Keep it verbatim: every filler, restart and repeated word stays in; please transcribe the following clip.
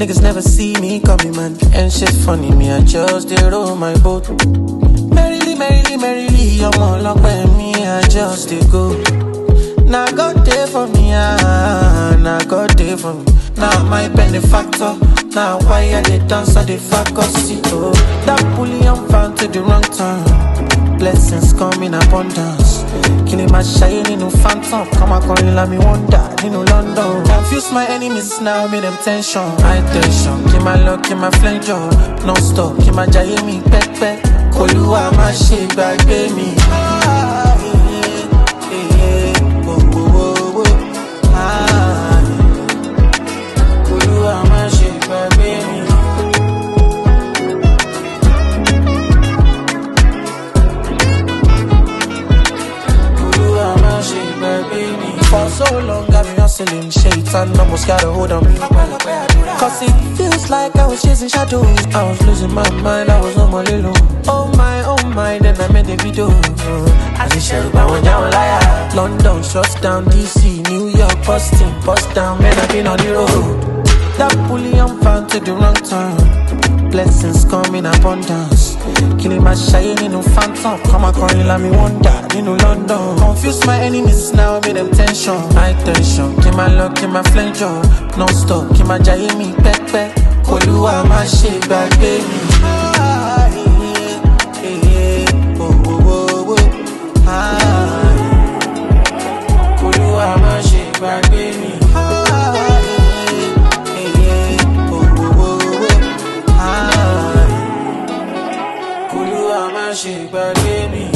Niggas never see me coming, man. And shit funny, me, I just did roll my boat. Merrily, merrily, merrily, I'm all up with me, I just did go. Now God there for me, ah, now God there for me. Now my benefactor, now why I they dance at the faculty, oh. That bully I'm found to the wrong time. Blessings come in abundance. Killing my shiny no phantom. Come on, calling like me wonder, you know London. Confuse my enemies now, make them tension. High tension, keep my luck, keep my flame jaw. Non stop, keep my jay me, pet pet. Koluwa my shake back, baby. Ah, eh, eh, eh, oh, oh, oh, oh. Ah, Koluwa my shake back, baby. For so long I've been hustling, shaitan almost got a hold on me. Cause it feels like I was chasing shadows. I was losing my mind, I was on my little. Oh my, oh my, then I made a video. I just share about one down liar. London, shuts down, D C, New York, busting, bust down, man, I've been on the road. That bully I'm found to the wrong time. Blessings come in abundance. Killing my shiny no phantom. Come on, calling like me wonder, you know London. Confuse my enemies now, make them tension. High tension, keep my luck, keep my flame jaw. Non stop, keep my jay me, pet pet. Koluwa my shake back, baby. Ah, eh, eh, eh, oh, oh, oh, oh. Ah, Koluwa my shake back, baby. Shake back, baby.